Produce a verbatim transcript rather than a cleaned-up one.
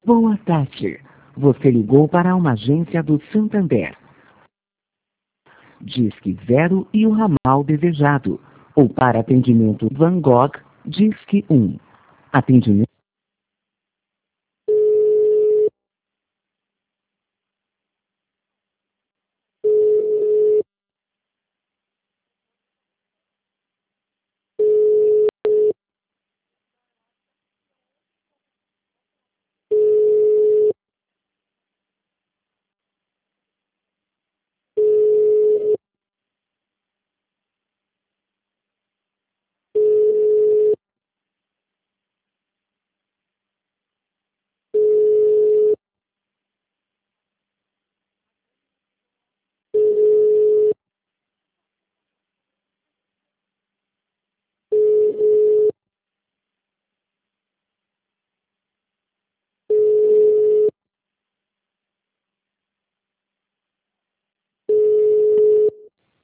Boa tarde. Você ligou para uma agência do Santander. Disque zero e o ramal desejado. Ou para atendimento Van Gogh, Disque um. Atendimento